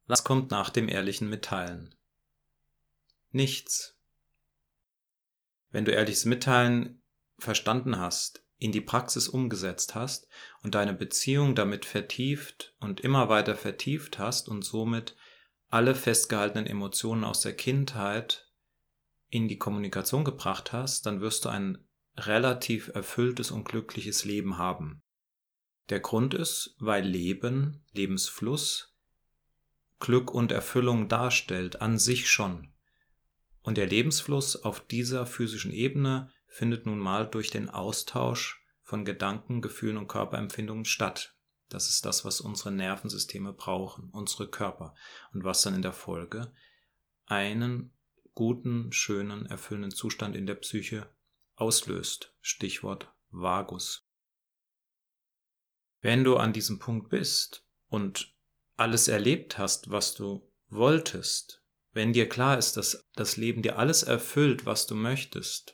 Was kommt nach dem ehrlichen Mitteilen? Nichts. Wenn du ehrliches Mitteilen verstanden hast, in die Praxis umgesetzt hast und deine Beziehung damit vertieft und immer weiter vertieft hast und somit alle festgehaltenen Emotionen aus der Kindheit in die Kommunikation gebracht hast, dann wirst du ein relativ erfülltes und glückliches Leben haben. Der Grund ist, weil Leben, Lebensfluss, Glück und Erfüllung darstellt, an sich schon. Und der Lebensfluss auf dieser physischen Ebene findet nun mal durch den Austausch von Gedanken, Gefühlen und Körperempfindungen statt. Das ist das, was unsere Nervensysteme brauchen, unsere Körper. Und was dann in der Folge einen guten, schönen, erfüllenden Zustand in der Psyche auslöst. Stichwort Vagus. Wenn du an diesem Punkt bist und alles erlebt hast, was du wolltest, wenn dir klar ist, dass das Leben dir alles erfüllt, was du möchtest,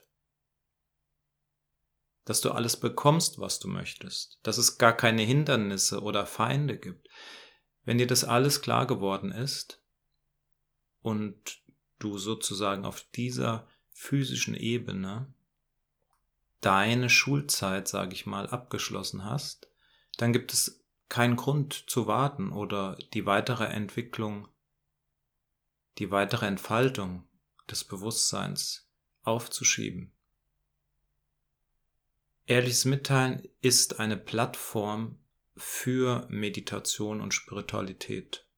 dass du alles bekommst, was du möchtest, dass es gar keine Hindernisse oder Feinde gibt, wenn dir das alles klar geworden ist und du sozusagen auf dieser physischen Ebene deine Schulzeit, sage ich mal, abgeschlossen hast, dann gibt es keinen Grund zu warten oder die weitere Entwicklung, die weitere Entfaltung des Bewusstseins aufzuschieben. Ehrliches Mitteilen ist eine Plattform für Meditation und Spiritualität.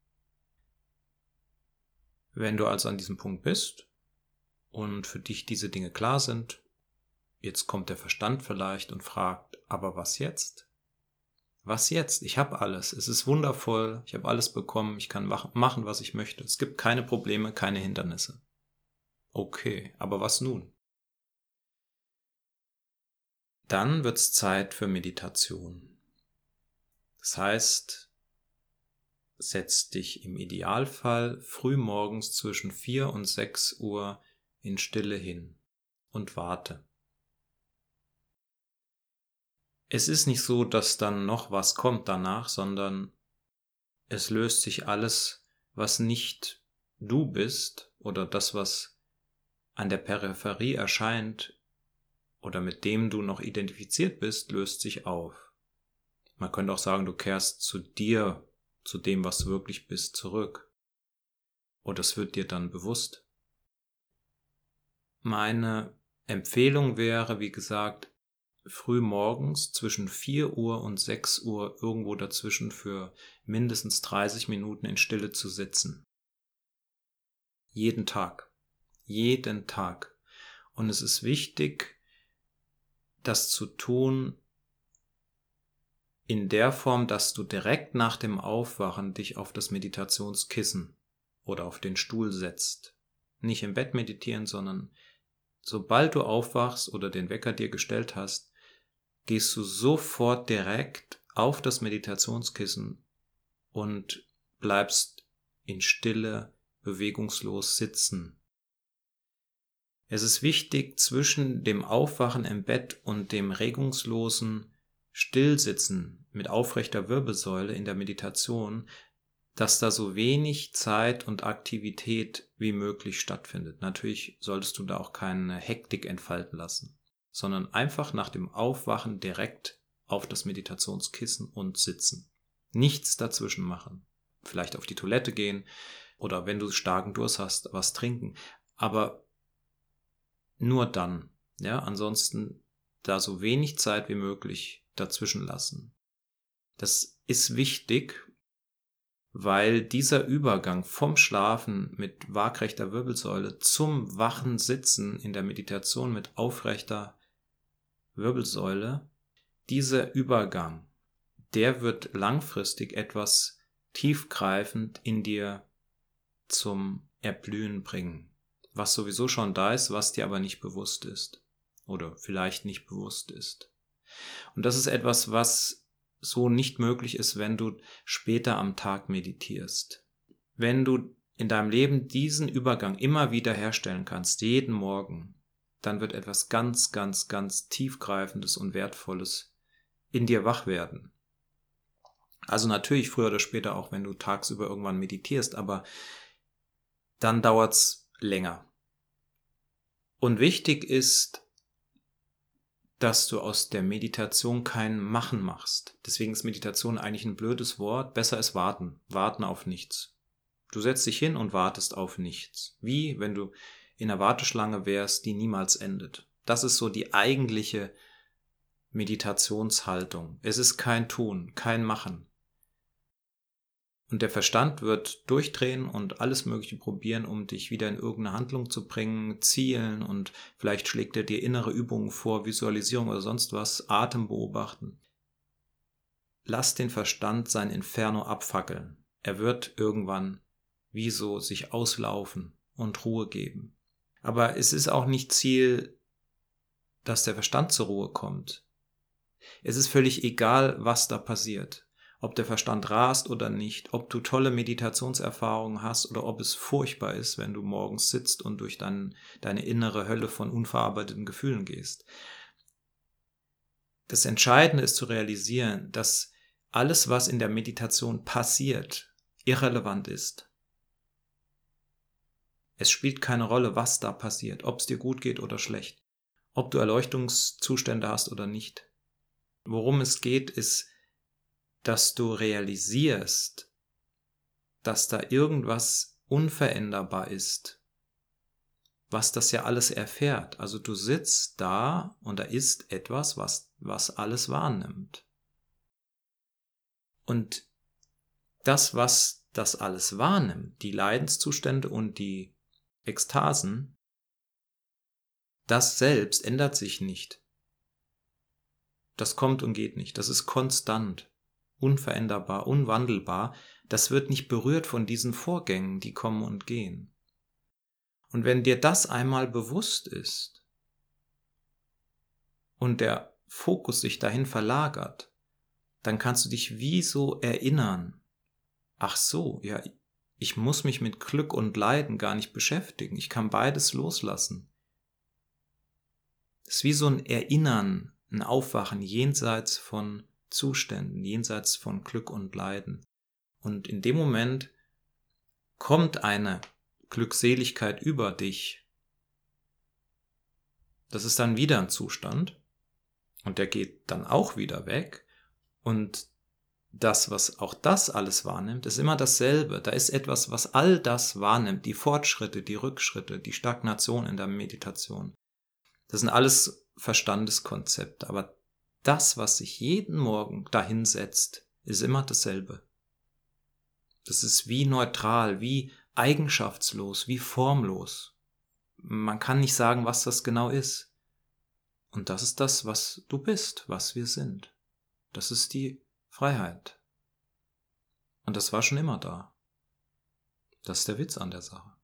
Wenn du also an diesem Punkt bist und für dich diese Dinge klar sind, jetzt kommt der Verstand vielleicht und fragt, aber was jetzt? Was jetzt? Ich habe alles. Es ist wundervoll. Ich habe alles bekommen. Ich kann machen, was ich möchte. Es gibt keine Probleme, keine Hindernisse. Okay, aber was nun? Dann wird's Zeit für Meditation. Das heißt, setz dich im Idealfall frühmorgens zwischen 4 und 6 Uhr in Stille hin und warte. Es ist nicht so, dass dann noch was kommt danach, sondern es löst sich alles, was nicht du bist oder das, was an der Peripherie erscheint oder mit dem du noch identifiziert bist, löst sich auf. Man könnte auch sagen, du kehrst zu dir, zu dem, was du wirklich bist, zurück. Oder es wird dir dann bewusst. Meine Empfehlung wäre, wie gesagt, früh morgens zwischen 4 Uhr und 6 Uhr irgendwo dazwischen für mindestens 30 Minuten in Stille zu sitzen. Jeden Tag. Jeden Tag. Und es ist wichtig, das zu tun in der Form, dass du direkt nach dem Aufwachen dich auf das Meditationskissen oder auf den Stuhl setzt. Nicht im Bett meditieren, sondern sobald du aufwachst oder den Wecker dir gestellt hast, gehst du sofort direkt auf das Meditationskissen und bleibst in Stille, bewegungslos sitzen. Es ist wichtig, zwischen dem Aufwachen im Bett und dem regungslosen Stillsitzen mit aufrechter Wirbelsäule in der Meditation, dass da so wenig Zeit und Aktivität wie möglich stattfindet. Natürlich solltest du da auch keine Hektik entfalten lassen, sondern einfach nach dem Aufwachen direkt auf das Meditationskissen und sitzen. Nichts dazwischen machen. Vielleicht auf die Toilette gehen oder wenn du starken Durst hast, was trinken. Aber nur dann. Ja, ansonsten da so wenig Zeit wie möglich dazwischen lassen. Das ist wichtig, weil dieser Übergang vom Schlafen mit waagrechter Wirbelsäule zum wachen Sitzen in der Meditation mit aufrechter Wirbelsäule, dieser Übergang, der wird langfristig etwas tiefgreifend in dir zum Erblühen bringen, was sowieso schon da ist, was dir aber nicht bewusst ist oder vielleicht nicht bewusst ist. Und das ist etwas, was so nicht möglich ist, wenn du später am Tag meditierst. Wenn du in deinem Leben diesen Übergang immer wieder herstellen kannst, jeden Morgen, dann wird etwas ganz, ganz, ganz tiefgreifendes und Wertvolles in dir wach werden. Also natürlich früher oder später auch, wenn du tagsüber irgendwann meditierst, aber dann dauert's länger. Und wichtig ist, dass du aus der Meditation kein Machen machst. Deswegen ist Meditation eigentlich ein blödes Wort. Besser ist warten. Warten auf nichts. Du setzt dich hin und wartest auf nichts. Wie wenn du in einer Warteschlange wärst, die niemals endet. Das ist so die eigentliche Meditationshaltung. Es ist kein Tun, kein Machen. Und der Verstand wird durchdrehen und alles Mögliche probieren, um dich wieder in irgendeine Handlung zu bringen, zielen, und vielleicht schlägt er dir innere Übungen vor, Visualisierung oder sonst was, Atem beobachten. Lass den Verstand sein Inferno abfackeln. Er wird irgendwann wie so sich auslaufen und Ruhe geben. Aber es ist auch nicht Ziel, dass der Verstand zur Ruhe kommt. Es ist völlig egal, was da passiert. Ob der Verstand rast oder nicht, ob du tolle Meditationserfahrungen hast oder ob es furchtbar ist, wenn du morgens sitzt und durch deine innere Hölle von unverarbeiteten Gefühlen gehst. Das Entscheidende ist zu realisieren, dass alles, was in der Meditation passiert, irrelevant ist. Es spielt keine Rolle, was da passiert, ob es dir gut geht oder schlecht, ob du Erleuchtungszustände hast oder nicht. Worum es geht, ist, dass du realisierst, dass da irgendwas unveränderbar ist, was das ja alles erfährt. Also du sitzt da und da ist etwas, was alles wahrnimmt. Und das, was das alles wahrnimmt, die Leidenszustände und die Ekstasen, das selbst ändert sich nicht. Das kommt und geht nicht. Das ist konstant, unveränderbar, unwandelbar. Das wird nicht berührt von diesen Vorgängen, die kommen und gehen. Und wenn dir das einmal bewusst ist und der Fokus sich dahin verlagert, dann kannst du dich wie so erinnern, ach so, ja, ich muss mich mit Glück und Leiden gar nicht beschäftigen. Ich kann beides loslassen. Es ist wie so ein Erinnern, ein Aufwachen jenseits von Zuständen, jenseits von Glück und Leiden. Und in dem Moment kommt eine Glückseligkeit über dich. Das ist dann wieder ein Zustand und der geht dann auch wieder weg. Und das, was auch das alles wahrnimmt, ist immer dasselbe. Da ist etwas, was all das wahrnimmt, die Fortschritte, die Rückschritte, die Stagnation in der Meditation. Das sind alles Verstandeskonzepte, aber das, was sich jeden Morgen dahin setzt, ist immer dasselbe. Das ist wie neutral, wie eigenschaftslos, wie formlos. Man kann nicht sagen, was das genau ist. Und das ist das, was du bist, was wir sind. Das ist die Freiheit. Und das war schon immer da. Das ist der Witz an der Sache.